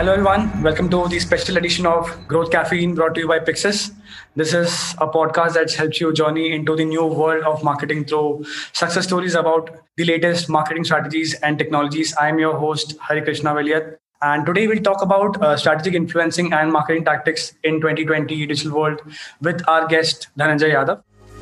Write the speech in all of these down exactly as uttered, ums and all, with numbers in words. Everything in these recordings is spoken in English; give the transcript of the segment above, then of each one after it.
Hello, everyone. Welcome to the special edition of Growth Caffeine brought to you by Pixis. This is a podcast that helps you journey into the new world of marketing through success stories about the latest marketing strategies and technologies. I am your host, Hari Krishna Veliat. And today we'll talk about uh, strategic influencing and marketing tactics in twenty twenty digital world with our guest, Dhananjay Yadav.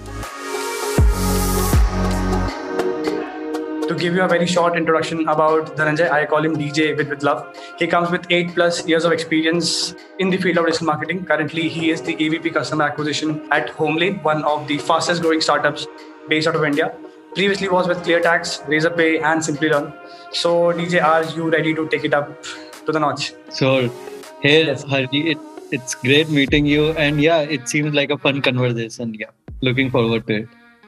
To give you a very short introduction about Dhananjay, I call him D J with, with love. He comes with eight plus years of experience in the field of digital marketing. Currently, he is the A V P Customer Acquisition at HomeLane, one of the fastest growing startups based out of India. Previously was with ClearTax, Razorpay, and SimplyLearn. So, D J, are you ready to take it up to the notch? So, hey, yes. Hari, it, it's great meeting you. And yeah, it seems like a fun conversation. Yeah, looking forward to it.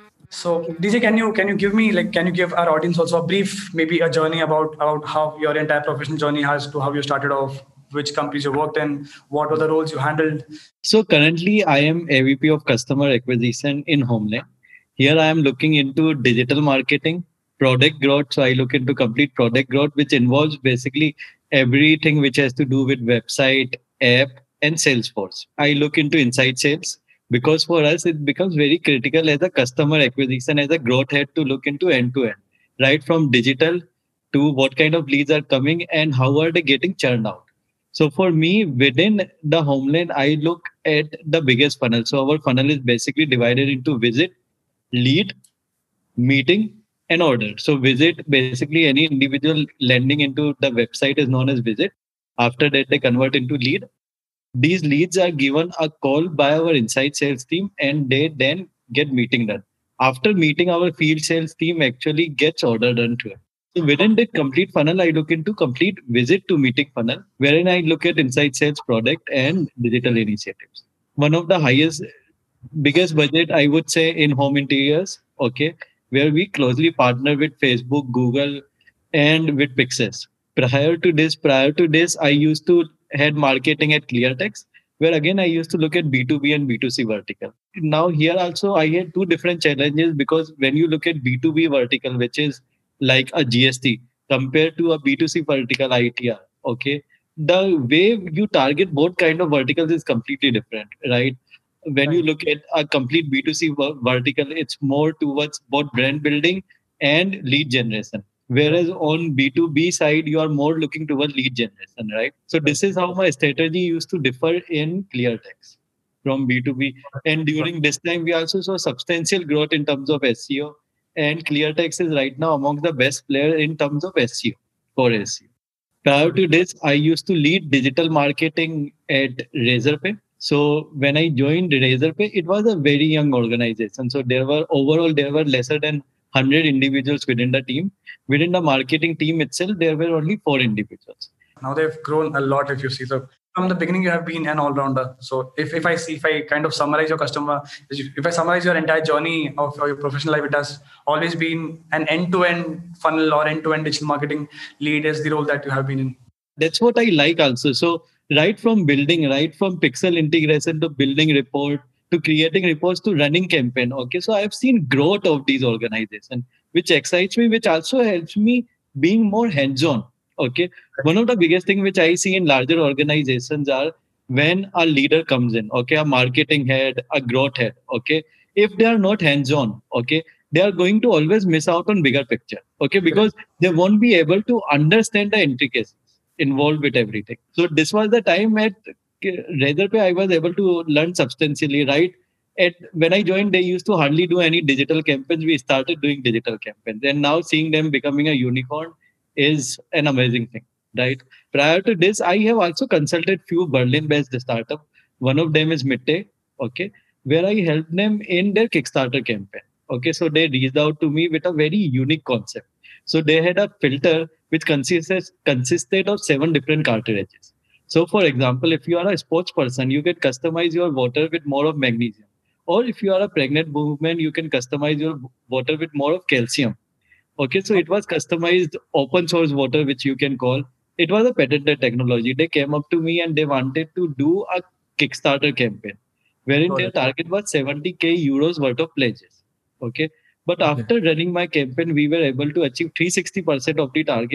So D J, can you can you give me like can you give our audience also a brief, maybe a journey about about how your entire professional journey has to how you started off, which companies you worked in, what were the roles you handled? So currently I am A V P of Customer Acquisition in HomeLane. Here I am looking into digital marketing, product growth. So I look into complete product growth, which involves basically everything which has to do with website, app, and Salesforce. I look into inside sales. Because for us, it becomes very critical as a customer acquisition, as a growth head to look into end to end, right from digital to what kind of leads are coming and how are they getting churned out. So for me, within the HomeLane, I look at the biggest funnel. So our funnel is basically divided into visit, lead, meeting, and order. So visit, basically any individual landing into the website is known as visit. After that, they convert into lead. These leads are given a call by our inside sales team and they then get meeting done. After meeting, our field sales team actually gets order done to it. So within the complete funnel, I look into complete visit to meeting funnel, wherein I look at inside sales product and digital initiatives. One of the highest, biggest budget, I would say, in home interiors, okay, where we closely partner with Facebook, Google, and with Pixis. Prior to this, prior to this, I used to head marketing at ClearTax, where again I used to look at B two B and B two C vertical. Now here also I had two different challenges because when you look at B two B vertical, which is like a G S T compared to a B two C vertical I T R, okay, the way you target both kind of verticals is completely different, right? When you look at a complete B two C vertical, it's more towards both brand building and lead generation. Whereas on B two B side, you are more looking towards lead generation, right? So this is how my strategy used to differ in ClearTax from B two B. And during this time, we also saw substantial growth in terms of S E O. And ClearTax is right now among the best players in terms of S E O, for S E O. Prior to this, I used to lead digital marketing at Razorpay. So when I joined Razorpay, it was a very young organization. So there were overall, there were lesser than one hundred individuals within the team. Within the marketing team itself, there were only four individuals. Now they've grown a lot, if you see. So from the beginning, you have been an all-rounder. So if, if I see, if I kind of summarize your customer, if I summarize your entire journey of your professional life, it has always been an end-to-end funnel or end-to-end digital marketing lead is the role that you have been in. That's what I like also. So right from building, right from pixel integration to building report, to creating reports to running campaign. Okay, so I've seen growth of these organizations, which excites me, which also helps me being more hands-on. Okay, one of the biggest thing which I see in larger organizations are when a leader comes in, okay, a marketing head, a growth head, okay, if they are not hands-on, okay, they are going to always miss out on bigger picture, okay, because they won't be able to understand the intricacies involved with everything. So this was the time at Razorpay, I was able to learn substantially, right? At, when I joined, they used to hardly do any digital campaigns. We started doing digital campaigns. And now seeing them becoming a unicorn is an amazing thing, right? Prior to this, I have also consulted few Berlin-based startups. One of them is Mitte, okay, where I helped them in their Kickstarter campaign. Okay, so they reached out to me with a very unique concept. So they had a filter which consisted, consisted of seven different cartridges. So, for example, if you are a sports person, you can customize your water with more of magnesium. Or if you are a pregnant woman, you can customize your water with more of calcium. Okay, so it was customized open source water, which you can call. It was a patented technology. They came up to me and they wanted to do a Kickstarter campaign, wherein their target was seventy k euros worth of pledges. Okay, but after running my campaign, we were able to achieve three hundred sixty percent of the target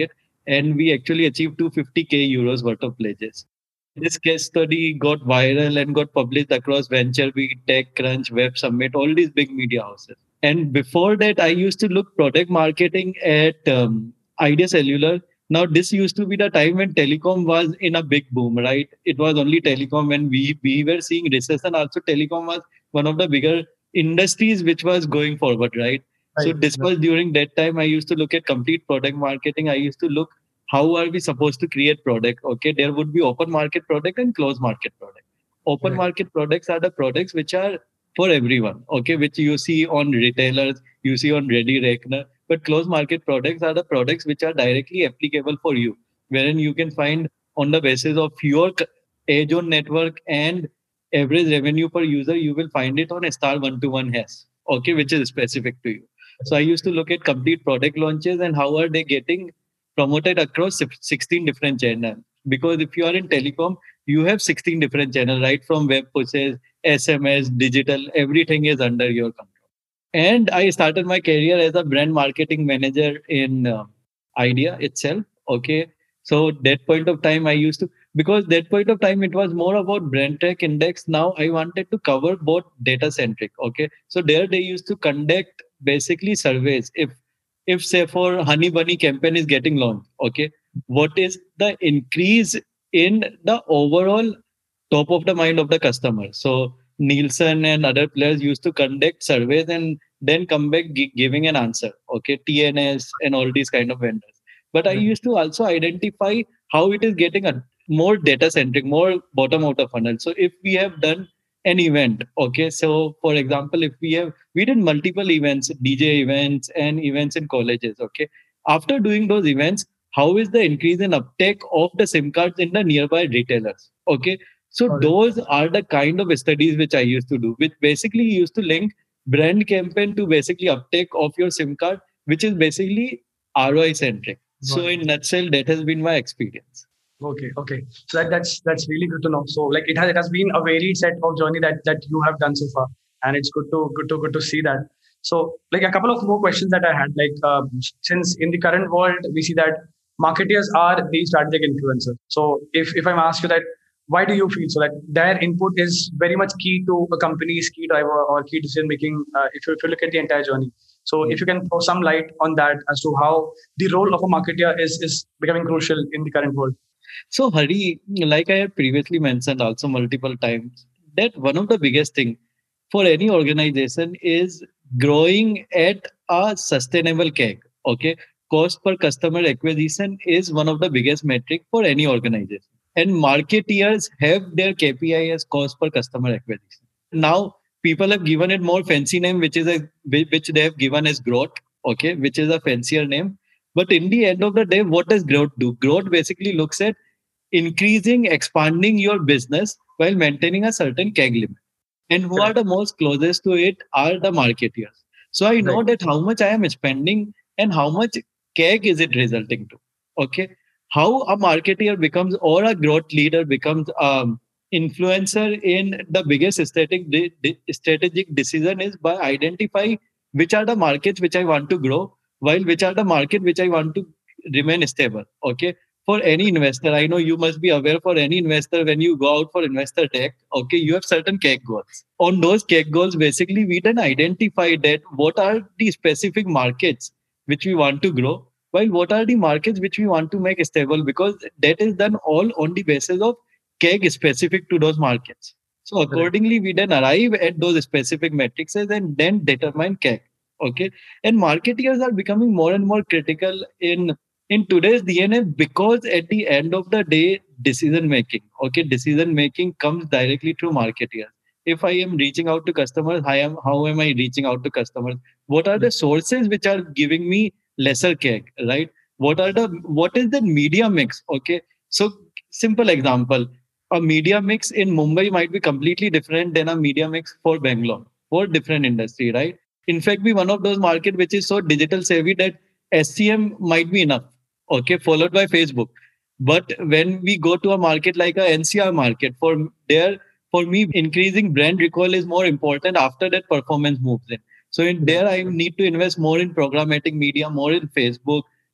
and we actually achieved two hundred fifty k euros worth of pledges. This case study got viral and got published across VentureBeat, TechCrunch, Web Summit, all these big media houses. And before that, I used to look product marketing at um, Idea Cellular. Now, this used to be the time when telecom was in a big boom, right? It was only telecom when we, we were seeing recession. Also, telecom was one of the bigger industries which was going forward, right? So Right. this was during that time I used to look at complete product marketing. I used to look how are we supposed to create product. Okay, there would be open market product and closed market product. Open Right. market products are the products which are for everyone, okay, which you see on retailers, you see on Ready Reckoner. But closed market products are the products which are directly applicable for you, wherein you can find on the basis of your c- age on network and average revenue per user, you will find it on a star one to one hash, okay, which is specific to you. So I used to look at complete product launches and how are they getting promoted across six- sixteen different channels. Because if you are in telecom, you have sixteen different channels, right? From web pushes, S M S, digital, everything is under your control. And I started my career as a brand marketing manager in uh, Idea itself. Okay. So that point of time, I used to, because that point of time, it was more about brand tech index. Now I wanted to cover both data centric. Okay. So there they used to conduct basically surveys. If, if say for Honey Bunny campaign is getting launched, okay, what is the increase in the overall top of the mind of the customer? So Nielsen and other players used to conduct surveys and then come back gi- giving an answer. Okay, T N S and all these kind of vendors. But I Right. used to also identify how it is getting a more data centric, more bottom out of funnel. So if we have done an event, okay, so for example, if we have we did multiple events, D J events and events in colleges, okay. After doing those events, how is the increase in uptake of the SIM cards in the nearby retailers? Okay, so Got it. those are the kind of studies which I used to do, which basically used to link brand campaign to basically uptake of your SIM card, which is basically R O I centric. Got So it. in nutshell, that has been my experience. Okay, okay. So that, that's that's really good to know. So like it has it has been a varied set of journey that that you have done so far, and it's good to good to good to see that. So like a couple of more questions that I had, like um, since in the current world we see that marketers are the strategic influencers. So if if I'm asked you that, why do you feel so that their input is very much key to a company's key driver or key decision making? Uh, if you if you look at the entire journey. So if you can throw some light on that as to how the role of a marketer is is becoming crucial in the current world. So Hari, like I had previously mentioned also multiple times, that one of the biggest thing for any organization is growing at a sustainable C A C. Okay, cost per customer acquisition is one of the biggest metric for any organization, and marketeers have their K P I as cost per customer acquisition. Now people have given it more fancy name, which is a which they have given as growth. Okay, which is a fancier name. But in the end of the day, what does growth do? Growth basically looks at increasing, expanding your business while maintaining a certain C A G limit. And who are Correct. the most closest to it are the marketeers. So I Right. know that how much I am spending and how much C A G is it resulting to. Okay. How a marketeer becomes or a growth leader becomes um influencer in the biggest strategic de- de- strategic decision is by identifying which are the markets which I want to grow, while which are the market which I want to remain stable. Okay, for any investor, I know you must be aware, for any investor, when you go out for investor tech, okay, you have certain C A G goals. On those C A G goals, basically, we then identify that what are the specific markets which we want to grow, while what are the markets which we want to make stable, because that is done all on the basis of C A G specific to those markets. So Correct. accordingly, we then arrive at those specific metrics and then determine C A G. Okay, and marketeers are becoming more and more critical in in today's D N A, because at the end of the day, decision making, okay, decision making comes directly through marketeers. If I am reaching out to customers, I am how am I reaching out to customers? What are the Right. sources which are giving me lesser C A G, right? What are the what is the media mix? Okay, so simple example, a media mix in Mumbai might be completely different than a media mix for Bangalore, for different industry, right? In fact, be one of those market which is so digital savvy that S C M might be enough, okay, followed by Facebook. But when we go to a market like a N C R market, for there, for me, increasing brand recall is more important. After that, performance moves in. So in Right. there, I need to invest more in programmatic media, more in Facebook,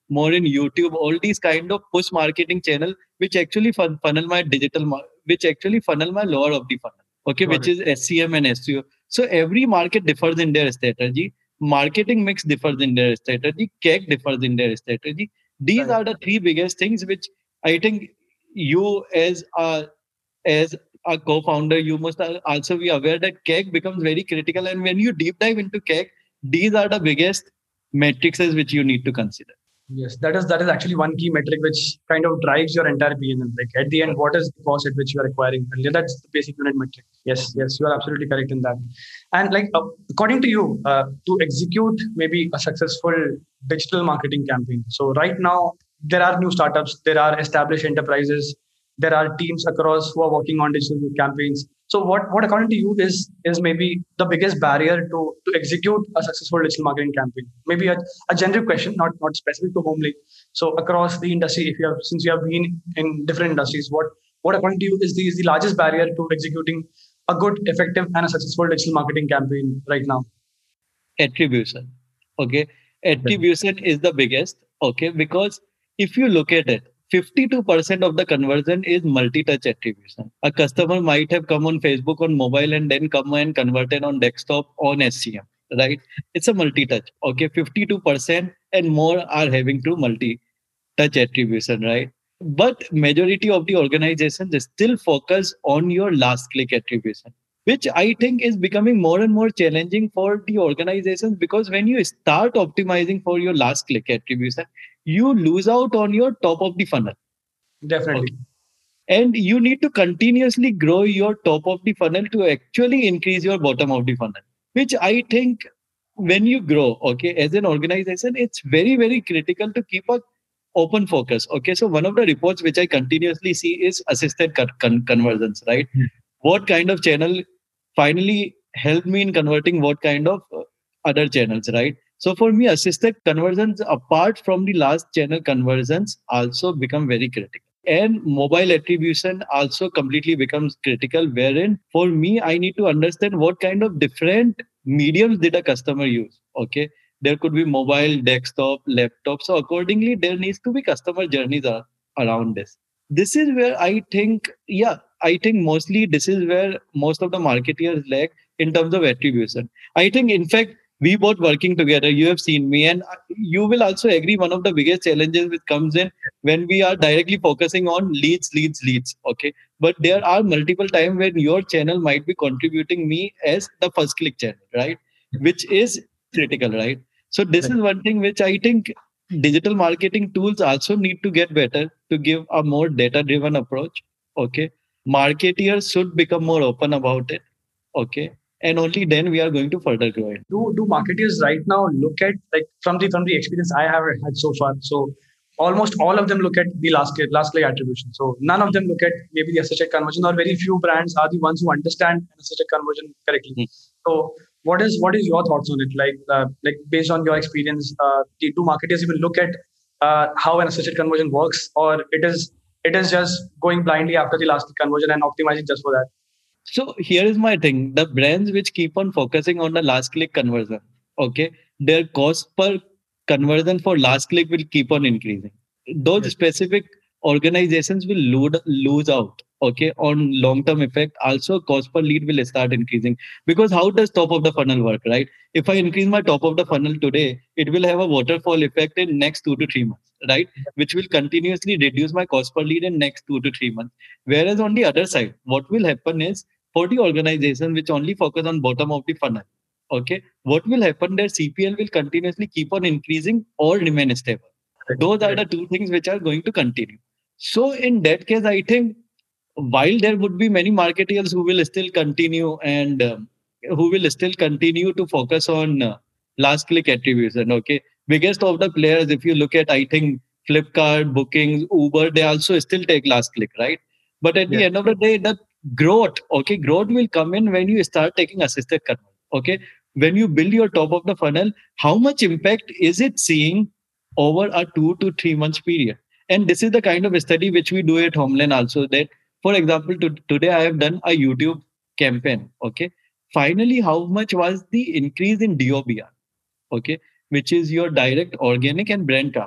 more in YouTube, all these kind of push marketing channel, which actually fun- funnel my digital, mar- which actually funnel my lower of the funnel. Okay, Got which it. is S C M and S E O. So every market differs in their strategy. Marketing mix differs in their strategy. C A C differs in their strategy. These Right. are the three biggest things which I think you as a as a co-founder, you must al- also be aware that C A C becomes very critical. And when you deep dive into C A C, these are the biggest matrices which you need to consider. Yes, that is that is actually one key metric which kind of drives your entire P and L. Like at the end, what is the cost at which you are acquiring? And that's the basic unit metric. Yes, yes, you are absolutely correct in that. And like uh, according to you, uh, to execute maybe a successful digital marketing campaign. So right now there are new startups, there are established enterprises, there are teams across who are working on digital campaigns. So what what according to you is is maybe the biggest barrier to to execute a successful digital marketing campaign? Maybe a, a generic question, not not specific to Homely. So across the industry, if you have since you have been in different industries, what what according to you is the is the largest barrier to executing a good, effective, and a successful digital marketing campaign right now? Attribution. Okay. Okay. Attribution is the biggest. Okay. Because if you look at it, fifty-two percent of the conversion is multi-touch attribution. A customer might have come on Facebook on mobile and then come and converted on desktop on S C M, right? It's a multi-touch. Okay. fifty-two percent and more are having to multi-touch attribution, right? But majority of the organizations still focus on your last click attribution, which I think is becoming more and more challenging for the organizations, because when you start optimizing for your last click attribution, you lose out on your top of the funnel. Definitely. Okay. And you need to continuously grow your top of the funnel to actually increase your bottom of the funnel, which I think when you grow, okay, as an organization, it's very, very critical to keep a open focus. Okay. So one of the reports which I continuously see is assisted con- con- conversions, right? Hmm. What kind of channel finally helped me in converting what kind of uh, other channels, right? So for me, assisted conversions apart from the last channel conversions also become very critical. And mobile attribution also completely becomes critical, wherein for me, I need to understand what kind of different mediums did a customer use. Okay. There could be mobile, desktop, laptop. So accordingly, there needs to be customer journeys ar- around this. This is where I think, yeah, I think mostly this is where most of the marketeers lack in terms of attribution. I think, in fact, we both working together, you have seen me, and you will also agree one of the biggest challenges which comes in when we are directly focusing on leads, leads, leads. Okay. But there are multiple times when your channel might be contributing me as the first click channel, right? Which is critical, right? So this Right. is one thing which I think digital marketing tools also need to get better to give a more data driven approach. Okay. Marketeers should become more open about it. Okay. And only then we are going to further grow it. do do marketers right now look at, like, from the from the experience I have had so far? So almost all of them look at the last click last click attribution. So none of them look at maybe the assisted conversion, or very few brands are the ones who understand an assisted conversion correctly. Hmm. So what is what is your thoughts on it? Like uh, like based on your experience, uh, do do marketers even look at uh, how an assisted conversion works, or it is it is just going blindly after the last click conversion and optimizing just for that? So here is my thing. The brands which keep on focusing on the last click conversion, okay, their cost per conversion for last click will keep on increasing. Those Yes. specific organizations will load, lose out, okay, on long term effect. Also, cost per lead will start increasing, because how does top of the funnel work, right? If I increase my top of the funnel today, it will have a waterfall effect in next two to three months, right? Which will continuously reduce my cost per lead in next two to three months. Whereas on the other side, what will happen is, for the organization which only focus on bottom of the funnel, okay, what will happen, their C P L will continuously keep on increasing or remain stable. Correct. Those are Correct. the two things which are going to continue. So in that case, I think while there would be many marketeers who will still continue and um, who will still continue to focus on uh, last click attribution, okay, biggest of the players, if you look at, I think Flipkart, Bookings, Uber, they also still take last click, right? But at the Yes. end of the day, the growth, okay, growth will come in when you start taking assisted conversion. Okay. When you build your top of the funnel, how much impact is it seeing over a two to three months period? And this is the kind of study which we do at Homeland also. That, for example, to, today I have done a YouTube campaign. Okay. Finally, how much was the increase in D O B R? Okay. Which is your direct organic and brand traffic.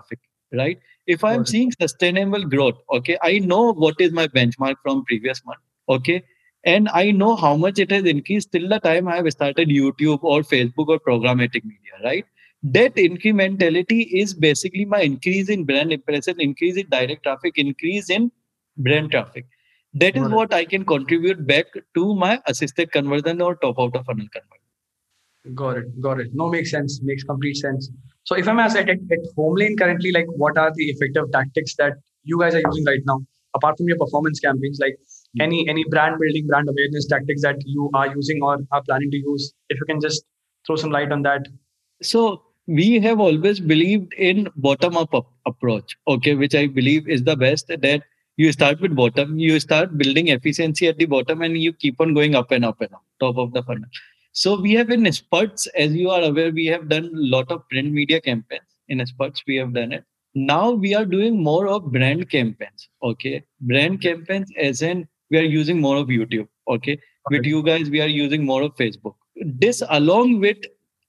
right? If I'm Got it. seeing sustainable growth, okay, I know what is my benchmark from previous month, okay, and I know how much it has increased till the time I have started YouTube or Facebook or programmatic media, right? That incrementality is basically my increase in brand impression, increase in direct traffic, increase in brand traffic. That is Got it. what I can contribute back to my assisted conversion or top out of funnel conversion. Got it. Got it. No, makes sense. Makes complete sense. So if I'm asked at, at, at Homelane currently, like what are the effective tactics that you guys are using right now, apart from your performance campaigns, like any any brand building, brand awareness tactics that you are using or are planning to use? If you can just throw some light on that. So we have always believed in bottom up approach, okay, which I believe is the best. That you start with bottom, you start building efficiency at the bottom, and you keep on going up and up and up, top of the funnel. So we have in spurts, as you are aware, we have done a lot of print media campaigns. In spurts, we have done it. Now we are doing more of brand campaigns, okay, brand campaigns as in we are using more of YouTube, okay. With Okay. you guys, we are using more of Facebook. This along with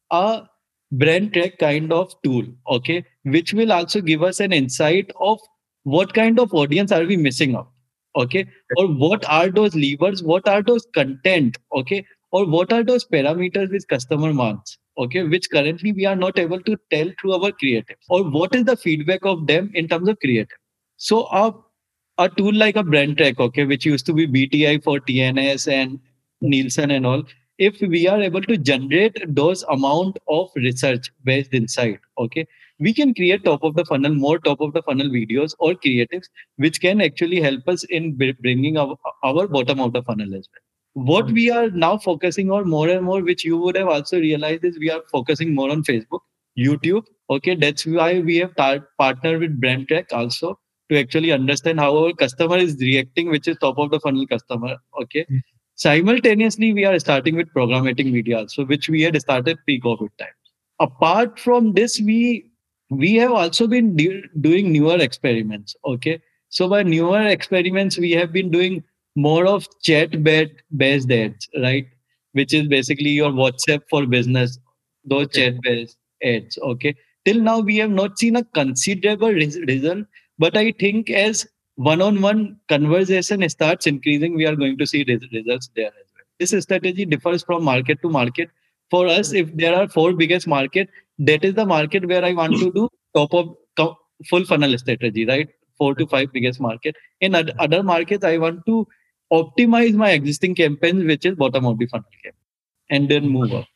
a brand track kind of tool, okay, which will also give us an insight of what kind of audience are we missing out, okay, or what are those levers, what are those content, okay, or what are those parameters which customer wants, okay, which currently we are not able to tell through our creatives, or what is the feedback of them in terms of creative. So a, a tool like a brand track, okay, which used to be B T I for T N S and Nielsen and all, if we are able to generate those amount of research based insight, okay, we can create top of the funnel, more top of the funnel videos or creatives, which can actually help us in b- bringing our, our bottom of the funnel as well. What we are now focusing on more and more, which you would have also realized, is we are focusing more on Facebook, YouTube, okay. That's why we have tar- partnered with BrandTrack also, to actually understand how our customer is reacting, which is top of the funnel customer, okay. Simultaneously, we are starting with programmatic media also, which we had started pre-COVID time. Apart from this, we we have also been de- doing newer experiments. Okay, so by newer experiments, we have been doing more of chat based ads, right? Which is basically your WhatsApp for business, those Okay. chat based ads. Okay, till now we have not seen a considerable res- result, but I think as one-on-one conversation starts increasing, we are going to see res- results there as well. This strategy differs from market to market. For us, if there are four biggest market, that is the market where I want to do top of co- full funnel strategy, right? Four to five biggest market. In od- other markets, I want to optimize my existing campaigns, which is bottom of the funnel campaign, and then move up.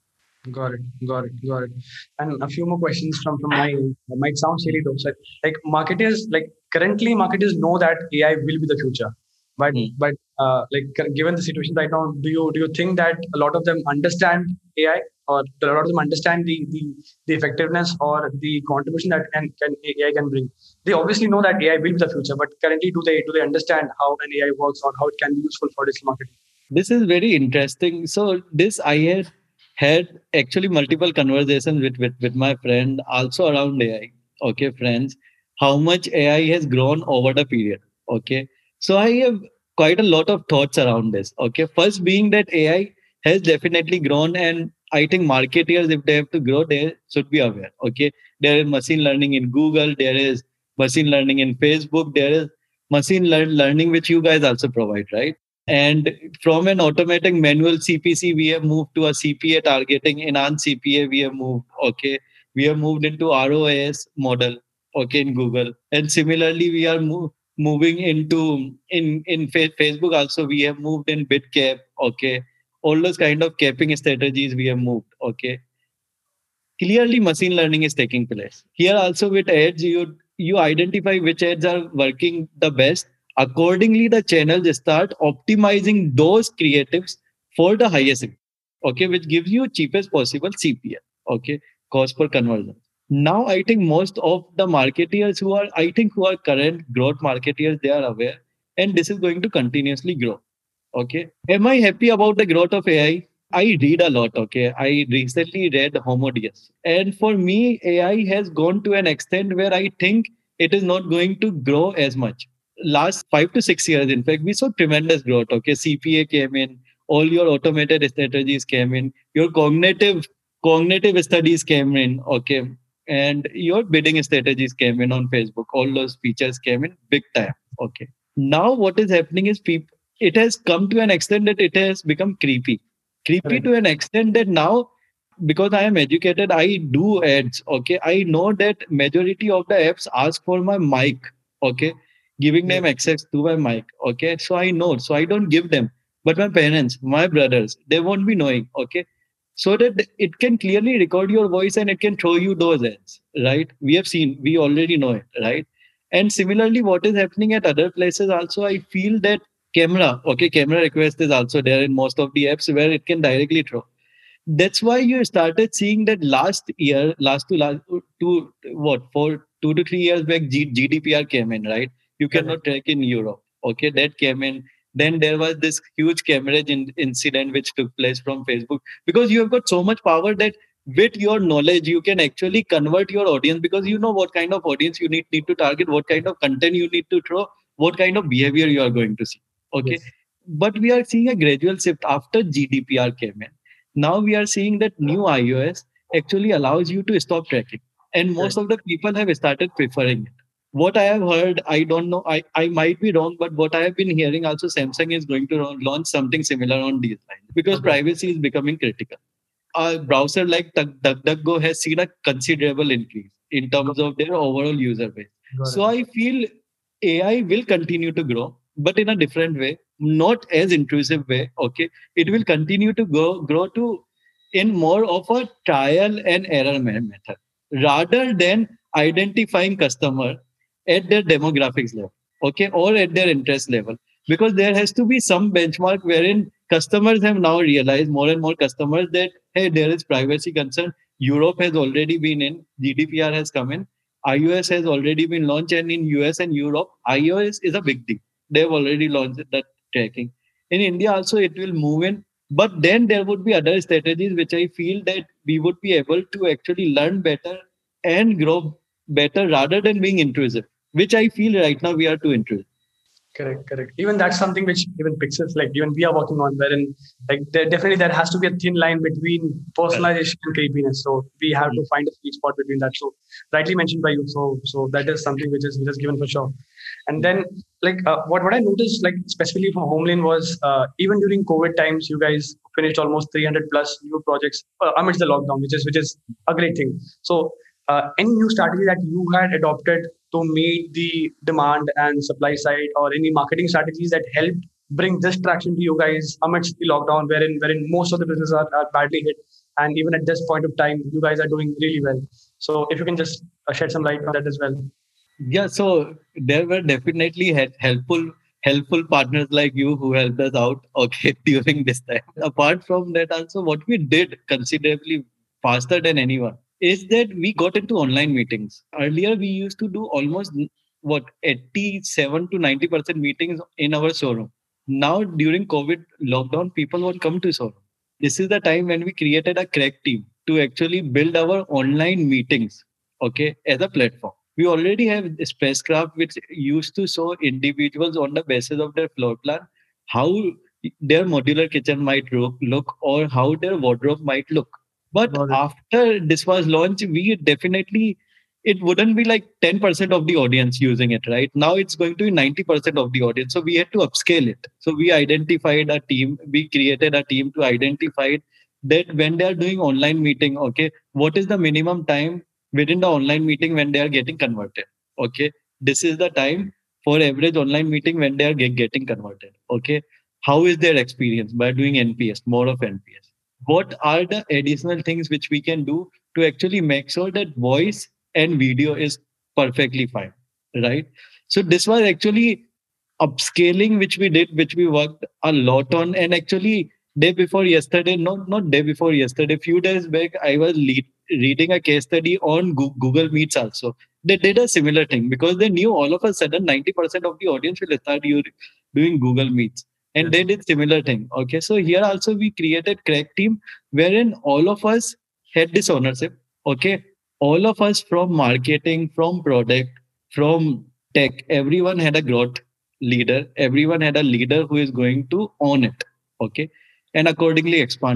Got it. Got it. Got it. And a few more questions from from my end. It might sound silly though. So, like marketers, like currently marketers know that A I will be the future, but Hmm. but uh, like c- given the situation right now, do you do you think that a lot of them understand A I, or do a lot of them understand the the, the effectiveness or the contribution that can, can A I can bring? They obviously know that A I will be the future, but currently do they do they understand how an A I works or how it can be useful for digital marketing? This is very interesting. So this I had had actually multiple conversations with, with, with my friend also around A I. Okay, friends, how much A I has grown over the period. Okay. So I have quite a lot of thoughts around this. Okay. First being that A I has definitely grown, and I think marketers, if they have to grow, they should be aware. Okay. There is machine learning in Google, there is machine learning in Facebook, there is machine lear- learning which you guys also provide, right? And from an automatic manual C P C, we have moved to a C P A targeting, enhanced C P A. We have moved, okay. We have moved into R O A S model, okay, in Google. And similarly, we are move, moving into in in fa- Facebook also. We have moved in BitCap, okay. All those kind of capping strategies we have moved, okay. Clearly, machine learning is taking place here. Also, with ads, you you identify which ads are working the best. Accordingly, the channels start optimizing those creatives for the highest impact, okay, which gives you cheapest possible C P A, okay, cost per conversion. Now, I think most of the marketeers who are, I think, who are current growth marketeers, they are aware, and this is going to continuously grow. Okay. Am I happy about the growth of A I? I I read a lot. Okay. I recently read Homo Deus. And for me, A I has gone to an extent where I think it is not going to grow as much. Last five to six years, in fact, we saw tremendous growth. Okay. C P A came in, all your automated strategies came in, your cognitive cognitive studies came in. Okay. and your bidding strategies came in on Facebook. All those features came in big time. Okay. Now what is happening is people, it has come to an extent that it has become creepy. Creepy Correct. to an extent that now, because I am educated, I do ads. Okay. I know that majority of the apps ask for my mic. Okay. Giving them Yes. access to my mic. Okay. So I know. So I don't give them. But my parents, my brothers, they won't be knowing. Okay, so that it can clearly record your voice and it can throw you those ads, right? We have seen, we already know it, right? And similarly, what is happening at other places also, I feel that camera, okay, camera request is also there in most of the apps where it can directly throw. That's why you started seeing that last year, last to last two, what, for two to three years back, G- GDPR came in, right? You Correct. cannot track in Europe. Okay, that came in. Then there was this huge camerage in, incident which took place from Facebook, because you have got so much power that with your knowledge you can actually convert your audience, because you know what kind of audience you need need to target, what kind of content you need to throw, what kind of behavior you are going to see. Okay, Yes. but we are seeing a gradual shift after G D P R came in. Now we are seeing that new iOS actually allows you to stop tracking, and most Correct. of the people have started preferring it. What I have heard, I don't know, I, I might be wrong, but what I have been hearing also, Samsung is going to launch something similar on these lines because Okay. privacy is becoming critical. A browser like Duck- DuckDuckGo has seen a considerable increase in Got, terms of their overall user base. got So it. I feel A I will continue to grow, but in a different way, not as intrusive way. Okay, it will continue to grow, grow to in more of a trial and error me- method rather than identifying customer at their demographics level, okay, or at their interest level, because there has to be some benchmark wherein customers have now realized, more and more customers, that hey, there is privacy concern. Europe has already been in, G D P R has come in, iOS has already been launched, and in U S and Europe, iOS is a big deal. They've already launched that tracking. In India also, it will move in, but then there would be other strategies which I feel that we would be able to actually learn better and grow better rather than being intrusive, which I feel right now we are too intrusive. Correct, correct. Even that's something which even Pixels, like even we are working on, wherein like there, definitely there has to be a thin line between Correct. personalization and creepiness. So we have Mm. to find a sweet spot between that. So rightly mentioned by you. So so that is something which is which is given for sure. And then like uh, what what I noticed like specifically for Homelane was uh, even during COVID times, you guys finished almost three hundred plus new projects uh, amidst the lockdown, which is which is a great thing. So uh, any new strategy that you had adopted to meet the demand and supply side, or any marketing strategies that helped bring this traction to you guys amidst the lockdown, wherein wherein most of the businesses are, are badly hit, and even at this point of time, you guys are doing really well. So if you can just uh, shed some light on that as well. Yeah, so there were definitely he- helpful helpful partners like you who helped us out, okay, during this time. Apart from that, also what we did considerably faster than anyone is that we got into online meetings. Earlier, we used to do almost what eighty-seven to ninety percent meetings in our showroom. Now, during COVID lockdown, people won't come to showroom. This is the time when we created a crack team to actually build our online meetings, okay, as a platform. We already have a spacecraft which used to show individuals on the basis of their floor plan how their modular kitchen might look, look or how their wardrobe might look. But Got it. after this was launched, we definitely, it wouldn't be like ten percent of the audience using it, right? Now it's going to be ninety percent of the audience. So we had to upscale it. So we identified a team, we created a team to identify that when they are doing online meeting, okay, what is the minimum time within the online meeting when they are getting converted? Okay, this is the time for average online meeting when they are get, getting converted. Okay, how is their experience by doing N P S, more of N P S? What are the additional things which we can do to actually make sure that voice and video is perfectly fine, right? So this was actually upscaling which we did, which we worked a lot on. And actually, day before yesterday, not not day before yesterday, few days back, I was lead, reading a case study on Goo- Google Meets also. They did a similar thing because they knew all of a sudden ninety percent of the audience will start u- doing Google Meets. And they Yes. did similar thing. Okay, so here also we created crack team wherein all of us had this ownership. Okay, all of us from marketing, from product, from tech, everyone had a growth leader. Everyone had a leader who is going to own it. Okay, and accordingly expand it.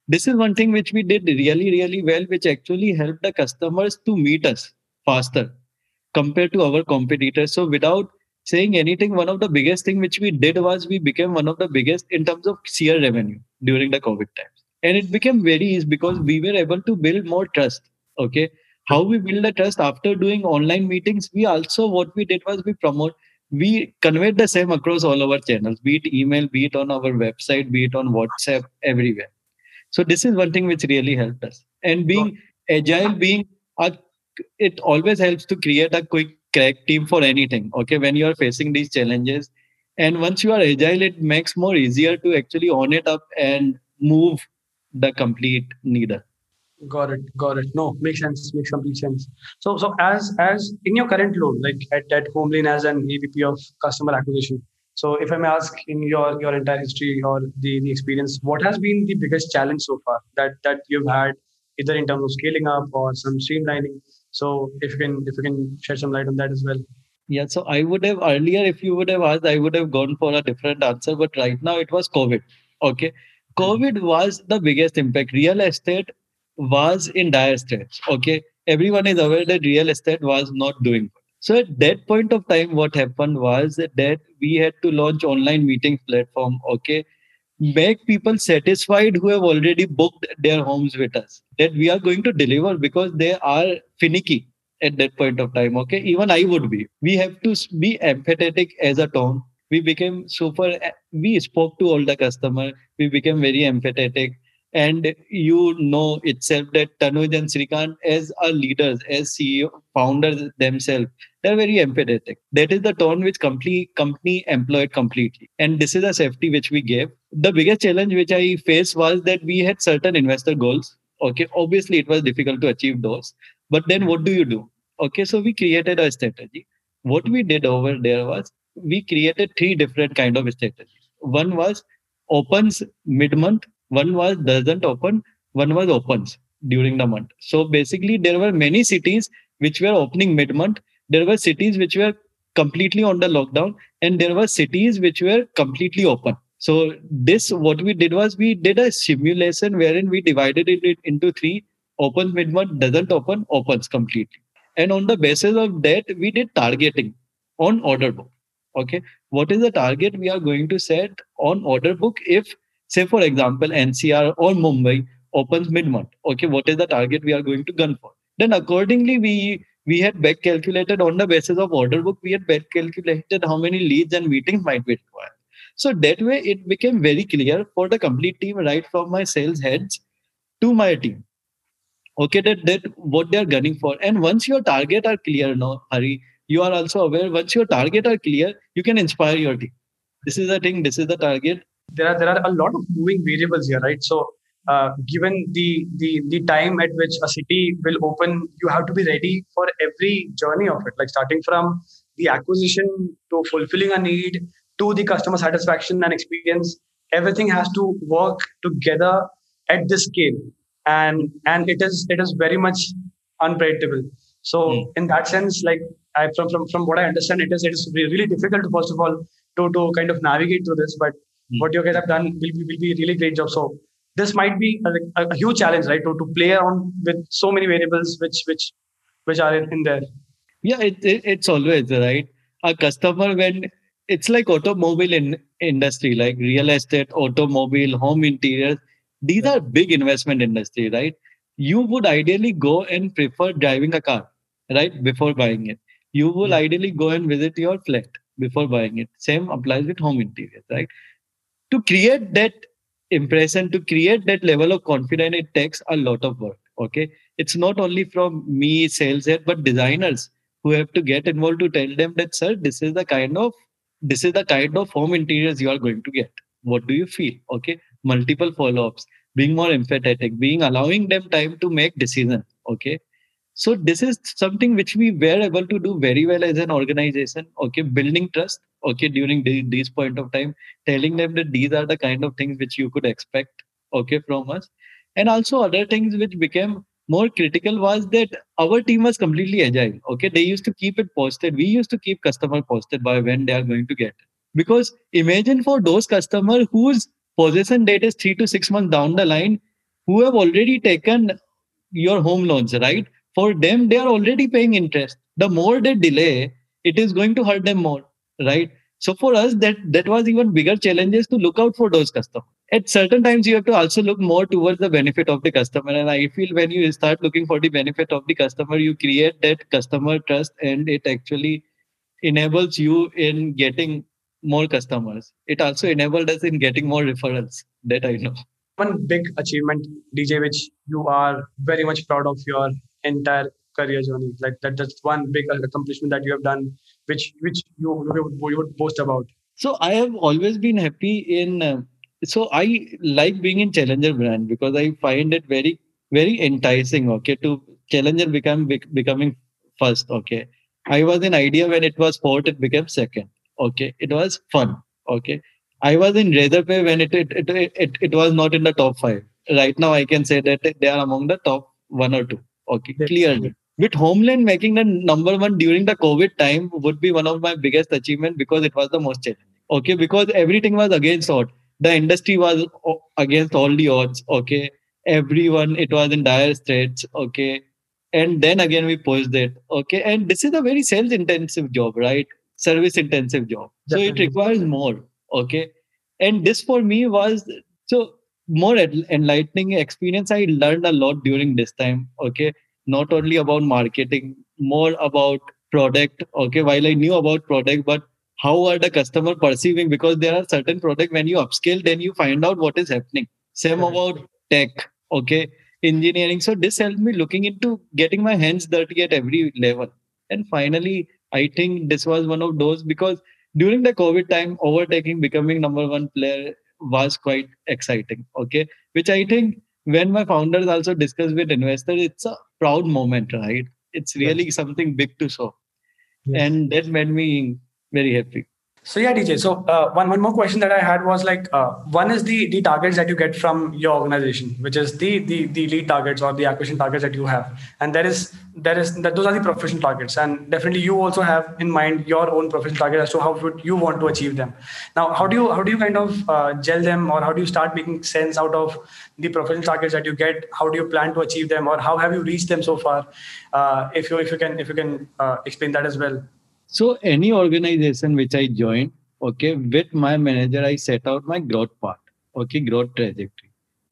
This is one thing which we did really, really well, which actually helped the customers to meet us faster compared to our competitors. So without saying anything, one of the biggest thing which we did was we became one of the biggest in terms of sheer revenue during the COVID times. And it became very easy because we were able to build more trust. Okay. How we build the trust after doing online meetings, we also what we did was we promote, we conveyed the same across all our channels, be it email, be it on our website, be it on WhatsApp, everywhere. So this is one thing which really helped us. And Got being agile, being a, it always helps to create a quick crack team for anything. Okay, when you are facing these challenges, and once you are agile, it makes more easier to actually own it up and move the complete needle. Got it. Got it. No, makes sense. Makes complete sense. So, so as as in your current role, like at at Homelane as an A V P of customer acquisition. So, if I may ask, in your your entire history or the the experience, what has been the biggest challenge so far that that you've had, either in terms of scaling up or some streamlining? So, if you can if you can shed some light on that as well. Yeah, so I would have earlier, if you would have asked, I would have gone for a different answer. But right now, it was COVID. Okay, COVID was the biggest impact. Real estate was in dire straits. Okay, everyone is aware that real estate was not doing good. So at that point of time, what happened was that we had to launch online meeting platform. Okay, make people satisfied who have already booked their homes with us, that we are going to deliver, because they are finicky at that point of time. Okay, even I would be. We have to s- be empathetic as a tone. We became super. We spoke to all the customer. We became very empathetic, and you know itself that Tanuj and Srikant, as our leaders, as C E O, founders themselves, they're very empathetic. That is the tone which complete company employed completely, and this is a safety which we gave. The biggest challenge which I faced was that we had certain investor goals. Okay, obviously it was difficult to achieve those, but then what do you do? Okay, so we created a strategy. What we did over there was we created three different kind of strategies. One was opens mid month, one was doesn't open, one was opens during the month. So basically, there were many cities which were opening mid month. There were cities which were completely on the lockdown, and there were cities which were completely open. So this, what we did was we did a simulation wherein we divided it into three: opens mid month, doesn't open, opens completely. And on the basis of that, we did targeting on order book. Okay, what is the target we are going to set on order book? If, say, for example, N C R or Mumbai opens mid month, okay, what is the target we are going to gun for? Then accordingly, we we had back calculated on the basis of order book. We had back calculated how many leads and meetings might be required. So that way, it became very clear for the complete team, right from my sales heads to my team. Okay, that, that what they are gunning for. And once your target are clear, no, Hari, you are also aware, once your target are clear, you can inspire your team. This is the thing, this is the target. There are there are a lot of moving variables here, right? So, uh, given the the the time at which a city will open, you have to be ready for every journey of it, like starting from the acquisition to fulfilling a need to the customer satisfaction and experience. Everything has to work together at this scale, and and it is it is very much unpredictable. Mm. So in that sense, like I, from from from what I understand, it is it is re- really difficult to first of all to to kind of navigate through this, but Mm. what you guys have done will be, will be a really great job. So this might be a, a, a huge challenge, right? To, to play around with so many variables which which which are in, in there. Yeah, it, it, it's always right. A customer, when it's like automobile in industry, like real estate, automobile, home interiors, these Right. are big investment industry, right? You would ideally go and prefer driving a car, right, before buying it. You will Yeah. ideally go and visit your flat before buying it. Same applies with home interiors, right? To create that impression, to create that level of confidence, it takes a lot of work. Okay, it's not only from me, sales head, but designers who have to get involved to tell them that, sir, this is the kind of this is the kind of home interiors you are going to get. What do you feel? Okay, multiple follow-ups, being more empathetic, being allowing them time to make decision. Okay, so this is something which we were able to do very well as an organization. Okay, building trust. Okay, during the, this point of time, telling them that these are the kind of things which you could expect. Okay, from us, and also other things which became more critical was that our team was completely agile. Okay, they used to keep it posted. We used to keep customer posted by when they are going to get it. Because imagine for those customer whose possession date is three to six months down the line, who have already taken your home loans, right? For them, they are already paying interest. The more they delay, it is going to hurt them more, right? So for us, that that was even bigger challenges to look out for those customers. At certain times, you have to also look more towards the benefit of the customer. And I feel when you start looking for the benefit of the customer, you create that customer trust, and it actually enables you in getting more customers. It also enabled us in getting more referrals. That I know. One big achievement, D J, which you are very much proud of your entire career journey? Like that, that's one big accomplishment that you have done, which which you you would, you would boast about. So I have always been happy in. Uh, so I like being in challenger brand because I find it very very enticing. Okay, to challenger become bec- becoming first. Okay, I was in idea when it was fourth, it became second. Okay, it was fun. Okay, I was in Razorpay when it it, it it it it was not in the top five. Right now, I can say that they are among the top one or two. Okay, Yes. clearly. With Homeland making the number one during the COVID time would be one of my biggest achievement because it was the most challenging. Okay, because everything was against odds. The industry was o- against all the odds. Okay, everyone, it was in dire straits. Okay, and then again we pushed it. Okay, and this is a very sales intensive job, right? Service intensive job, so it Definitely. requires more. Okay, and this for me was so more en- enlightening experience. I learned a lot during this time. Okay, not only about marketing, more about product. Okay, while I knew about product, but how are the customer perceiving? Because there are certain product when you upscale, then you find out what is happening. Same about tech. Okay, engineering. So this helped me looking into getting my hands dirty at every level. And finally, I think this was one of those because during the COVID time, overtaking, becoming number one player was quite exciting. Okay, which I think when my founders also discuss with investors, it's a proud moment, right? It's Yes. really something big to show, Yes. and that made me very happy. So yeah, D J. So uh, one one more question that I had was like, uh, one is the the targets that you get from your organization, which is the the the lead targets or the acquisition targets that you have, and there is there is that those are the professional targets, and definitely you also have in mind your own professional target as to how would you want to achieve them. Now, how do you how do you kind of uh, gel them, or how do you start making sense out of the professional targets that you get? How do you plan to achieve them, or how have you reached them so far? Uh, if you if you can if you can uh, explain that as well. So any organization which I joined, okay, with my manager, I set out my growth path, okay, growth trajectory.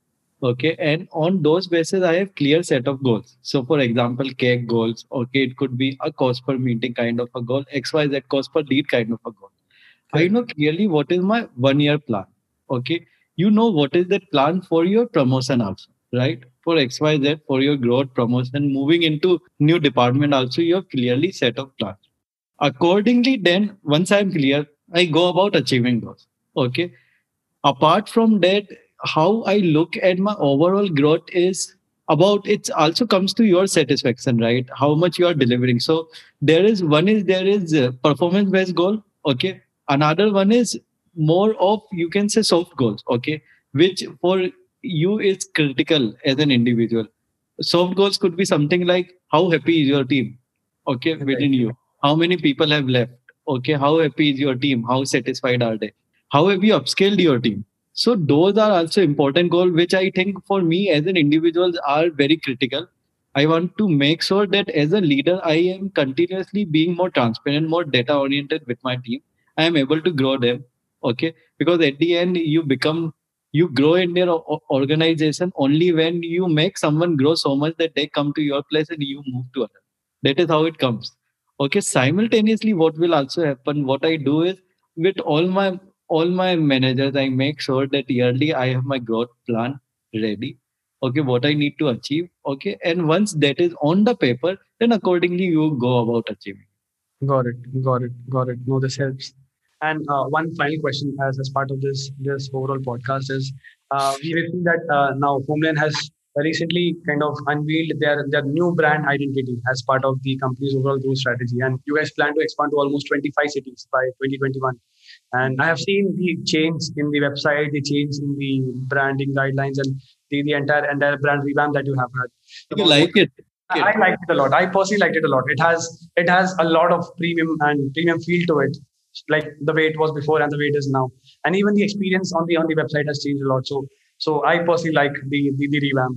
Okay, and on those basis, I have clear set of goals. So, for example, K goals. Okay, it could be a cost per meeting kind of a goal, X Y Z cost per lead kind of a goal. I Correct. know clearly what is my one year plan. Okay, you know what is that plan for your promotion also, right? For X Y Z, for your growth, promotion, moving into new department also, you have clearly set of plans. Accordingly, then once I'm clear, I go about achieving those. Okay, apart from that, how I look at my overall growth is about it also comes to your satisfaction, right? How much you are delivering. So there is one is there is a performance based goal. Okay, another one is more of you can say soft goals. Okay, which for you is critical as an individual. Soft goals could be something like how happy is your team, okay, Right. within you, how many people have left, okay, how happy is your team, how satisfied are they, how have you upscaled your team. So those are also important goals, which I think for me as an individual are very critical. I want to make sure that as a leader, I am continuously being more transparent, more data oriented with my team. I am able to grow them. Okay. Because at the end, you become, you grow in your o- organization only when you make someone grow so much that they come to your place and you move to another. That is how it comes. Okay. Simultaneously, what will also happen, what I do is with all my all my managers, I make sure that yearly I have my growth plan ready. Okay, what I need to achieve. Okay, and once that is on the paper, then accordingly you go about achieving. Got it. Got it. Got it. No, this helps. And uh, one final question, as as part of this this overall podcast, is uh, we have seen that uh, now Homeland has recently kind of unveiled their their new brand identity as part of the company's overall growth strategy, and you guys plan to expand to almost twenty-five cities by twenty twenty-one. And I have seen the change in the website, the change in the branding guidelines, and the, the entire entire brand revamp that you have had. You About what like it? I Like I liked it a lot. I personally liked it a lot. It has it has a lot of premium and premium feel to it, like the way it was before and the way it is now. And even the experience on the on the website has changed a lot. So So I personally like the the, the revamp.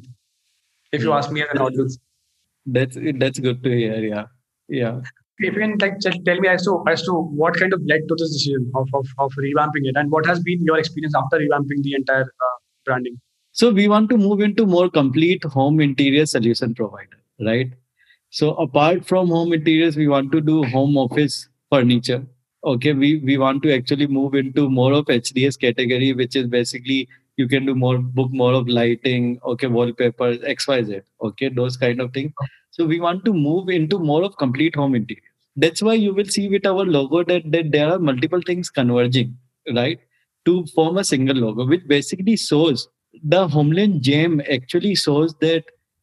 If you Hmm. ask me as an audience, That's that's good to hear. Yeah, yeah. if you can like just tell me as to as to what kind of led to this decision of of, of revamping it, and what has been your experience after revamping the entire uh, branding. So we want to move into more complete home interior solution provider, right? So apart from home interiors, we want to do home office furniture. Okay, we, we want to actually move into more of H D S category, which is basically you can do more book more of lighting, okay, wallpapers, X Y Z, okay, those kind of things. So we want to move into more of complete home interior. That's why you will see with our logo that, that there are multiple things converging, right, to form a single logo, which basically shows the Homeland gem actually shows that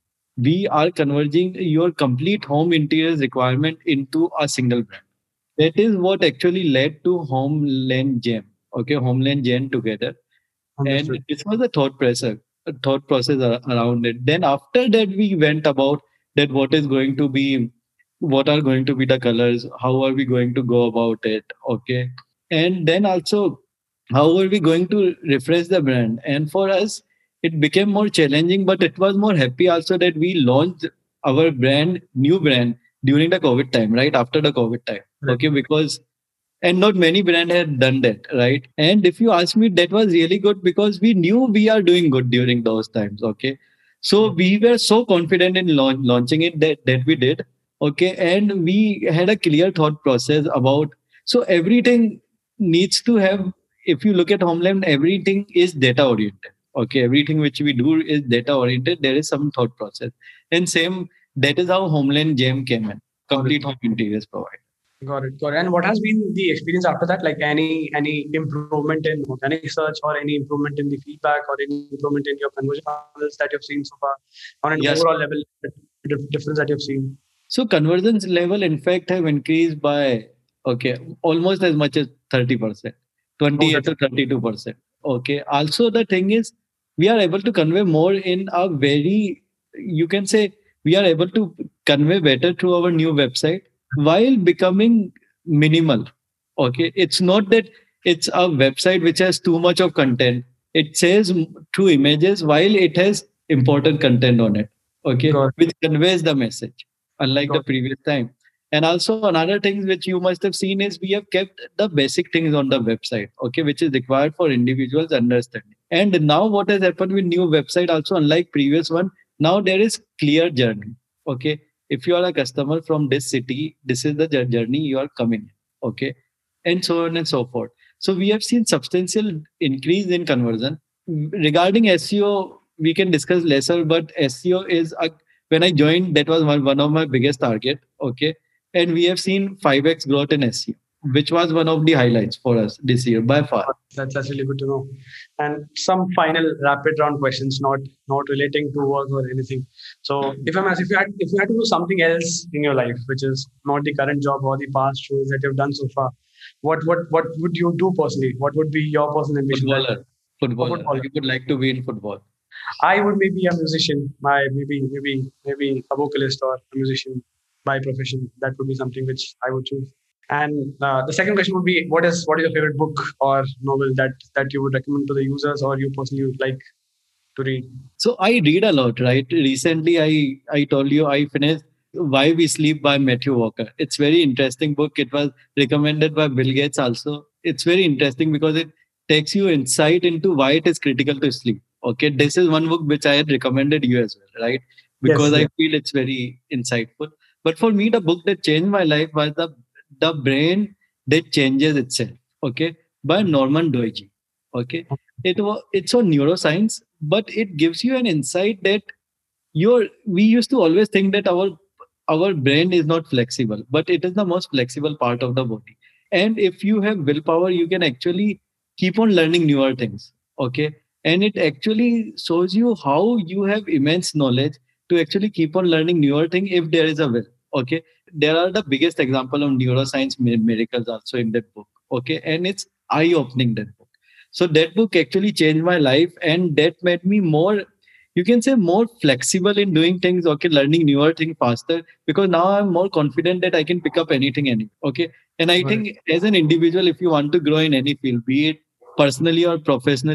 we are converging your complete home interiors requirement into a single brand. That is what actually led to Homeland Gem. Okay, Homeland Gem together, and Understood. this was a thought process, a thought process ar- around it. Then after that, we went about that what is going to be, what are going to be the colors, how are we going to go about it. Okay, and then also how are we going to refresh the brand. And for us, it became more challenging, but it was more happy also that we launched our brand, new brand during the COVID time, right after the COVID time. Right. Okay, because and not many brand had done that, right? And if you ask me, that was really good because we knew we are doing good during those times. Okay, so we were so confident in launch, launching it that that we did. Okay, and we had a clear thought process about, so everything needs to have, if you look at Homeland, everything is data oriented. Okay, everything which we do is data oriented. There is some thought process, and same, that is how Homeland Gem came in, Got it. complete home interiors provider. Got it. Got it. And what has been the experience after that? Like any any improvement in organic search, or any improvement in the feedback, or any improvement in your conversion funnels that you've seen so far on an Yes. overall level, dif- difference that you've seen? So conversions level, in fact, have increased by, okay, almost as much as thirty percent, Oh, twenty-eight that's to thirty-two percent. Okay. Also, the thing is, we are able to convey more in a very, you can say, we are able to convey better through our new website while becoming minimal. Okay. It's not that it's a website which has too much of content. It says m- through images while it has important content on it. Okay. got Which conveys the message unlike the got previous time. And also another thing which you must have seen is we have kept the basic things on the website, okay, which is required for individuals understanding. And now what has happened with new website also, unlike previous one, now there is clear journey. Okay. If you are a customer from this city, this is the jour- journey you are coming. Okay. And so on and so forth. So we have seen substantial increase in conversion. Regarding S E O, we can discuss lesser, but S E O is a, when I joined, that was one, one of my biggest target. Okay. And we have seen five x growth in S E O, which was one of the highlights for us this year by far. That's that's really good to know. And some final rapid round questions, not not relating to work or anything. So if I'm asked, if you had if you had to do something else in your life, which is not the current job or the past roles that you've done so far, what what what would you do personally? What would be your personal ambition? That Footballer. a Footballer. I footballer. would like to be in football. I would maybe a musician. My maybe maybe maybe a vocalist or a musician by profession. That would be something which I would choose. And uh, the second question would be, what is what is your favorite book or novel that that you would recommend to the users, or you personally would like to read? So I read a lot, right? Recently, I I told you I finished Why We Sleep by Matthew Walker. It's very interesting book. It was recommended by Bill Gates also. It's very interesting because it takes you insight into why it is critical to sleep. Okay, this is one book which I had recommended you as well, right? Yes, Because I yes. feel it's very insightful. But for me, the book that changed my life was the the brain that changes itself. Okay, by Norman Doidge. Okay, it was it's on neuroscience, but it gives you an insight that your we used to always think that our our brain is not flexible, but it is the most flexible part of the body. And if you have willpower, you can actually keep on learning newer things. Okay, and it actually shows you how you have immense knowledge to actually keep on learning newer thing if there is a will. Okay, there are the biggest example of neuroscience mi- miracles also in that book. Okay, and it's eye opening, that book. So that book actually changed my life, and that made me more, you can say, more flexible in doing things. Okay, learning newer things faster, because now I'm more confident that I can pick up anything any okay. And I Got it. think as an individual, if you want to grow in any field, be it personally or professionally,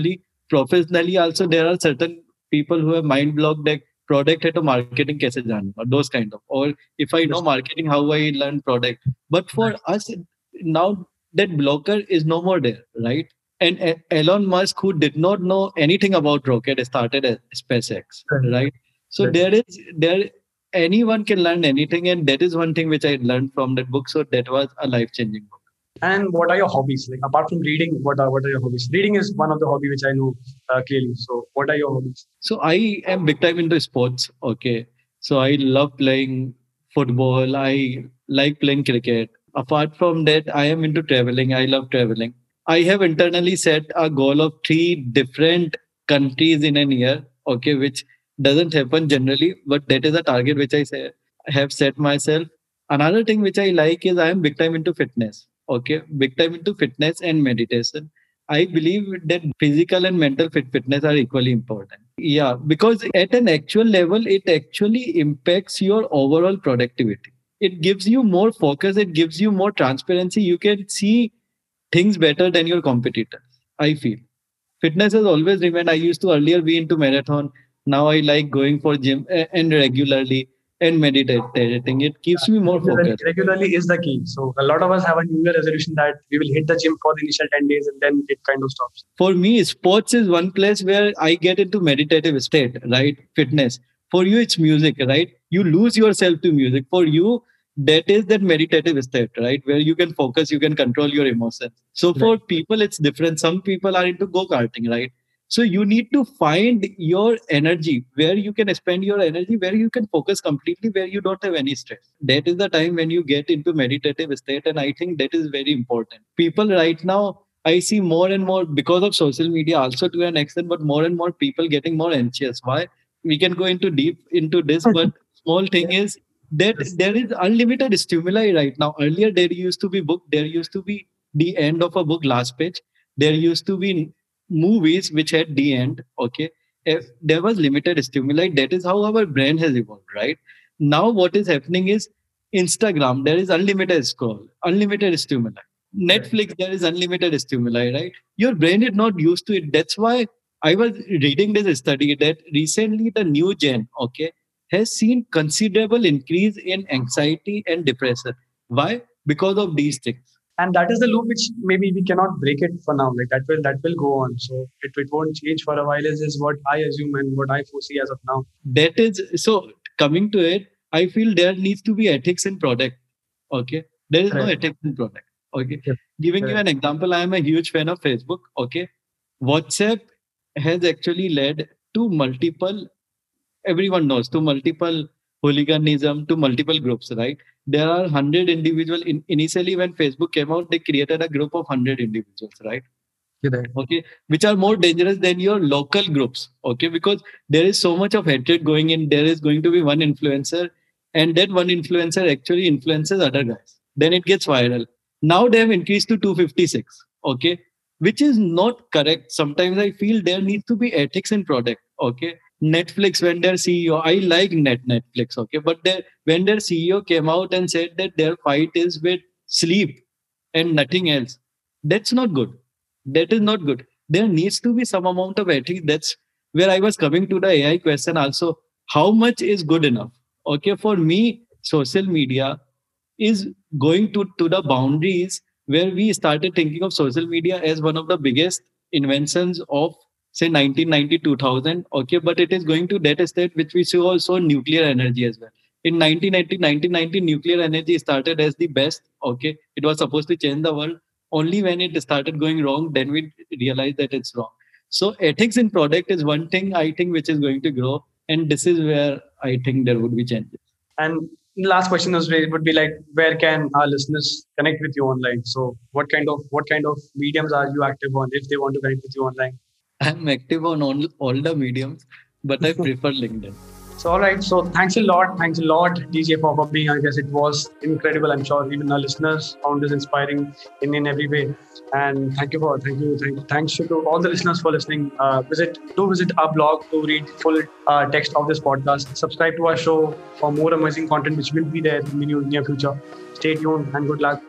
professionally also there are certain people who have mind blocked that product है तो marketing कैसे जानूं or those kind of, or if I know marketing how I learn product. But for us now that blocker is no more there, right? And E- Elon Musk, who did not know anything about rocket, started as SpaceX, Right. right? So Right. there is there anyone can learn anything, and that is one thing which I learned from that book. So that was a life changing book. And what are your hobbies? Like apart from reading, what are what are your hobbies? Reading is one of the hobby which I know uh, clearly. So what are your hobbies? So I am big time into sports. Okay. So I love playing football. I like playing cricket. Apart from that, I am into traveling. I love traveling. I have internally set a goal of three different countries in a year. Okay, which doesn't happen generally, but that is a target which I say, have set myself. Another thing which I like is I am big time into fitness. Okay, big time into fitness and meditation. I believe that physical and mental fit fitness are equally important. Yeah, because at an actual level, it actually impacts your overall productivity. It gives you more focus, it gives you more transparency. You can see things better than your competitors, I feel. Fitness has always remained. I used to earlier be into marathon. Now I like going for gym uh, and regularly and meditating. It keeps me more Regularly, focused. regularly is the key. So a lot of us have a New Year resolution that we will hit the gym for the initial ten days and then it kind of stops. For me, sports is one place where I get into meditative state, right? Fitness. For you, it's music, right? You lose yourself to music. For you, that is that meditative state, right? Where you can focus, you can control your emotions. So for Right. people, it's different. Some people are into go-karting, right? So you need to find your energy where you can spend your energy, where you can focus completely, where you don't have any stress. That is the time when you get into meditative state. And I think that is very important. People right now, I see more and more because of social media also to an extent, but more and more people getting more anxious. Why? We can go into deep into this, but small thing Yeah. is that Yes. there is unlimited stimuli right now. Earlier there used to be book, there used to be the end of a book last page. There used to be movies which had the end. Okay. If there was limited stimuli. That is how our brain has evolved, right? Now what is happening is Instagram, there is unlimited scroll, unlimited stimuli. Netflix, there is unlimited stimuli, right? Your brain is not used to it. That's why I was reading this study that recently the new gen, okay, has seen considerable increase in anxiety and depression. Why? Because of these things. And that is the loop which maybe we cannot break it for now. Like that will that will go on. So it, it won't change for a while is, is what I assume and what I foresee as of now. That is so coming to it, I feel there needs to be ethics in product. Okay. There is no Right. ethics in product. Okay. Yep. Giving you Right. an example, I am a huge fan of Facebook. Okay. WhatsApp has actually led to multiple, everyone knows, to multiple hooliganism, to multiple groups, right? There are one hundred individuals. In, initially, when Facebook came out, they created a group of one hundred individuals, right? You're right. Okay, which are more dangerous than your local groups. Okay, because there is so much of hatred going in. There is going to be one influencer, and that one influencer actually influences other guys. Then it gets viral. Now they have increased to two hundred fifty-six. Okay, which is not correct. Sometimes I feel there needs to be ethics in product. Okay, Netflix, when their C E O, I like net Netflix. Okay, but their, when their C E O came out and said that their fight is with sleep and nothing else, that's not good. That is not good. There needs to be some amount of ethics. That's where I was coming to the A I question also. How much is good enough? Okay, for me, social media is going to, to the boundaries where we started thinking of social media as one of the biggest inventions of say nineteen ninety, two thousand. Okay, but it is going to that state which we saw also nuclear energy as well. In nineteen eighty, nineteen ninety, nuclear energy started as the best. Okay, it was supposed to change the world. Only when it started going wrong, then we realized that it's wrong. So ethics in product is one thing I think which is going to grow, and this is where I think there would be changes. And the last question is would be like, where can our listeners connect with you online? So what kind of what kind of mediums are you active on if they want to connect with you online? I'm active on all, all the mediums, but I prefer LinkedIn. So, all right. So, thanks a lot. Thanks a lot, D J, for, for being. I guess it was incredible. I'm sure even our listeners found this inspiring in, in every way. And thank you for, thank you, thank you. Thanks to all the listeners for listening. Uh, visit, do visit our blog to read full uh, text of this podcast. Subscribe to our show for more amazing content, which will be there in the near future. Stay tuned and good luck.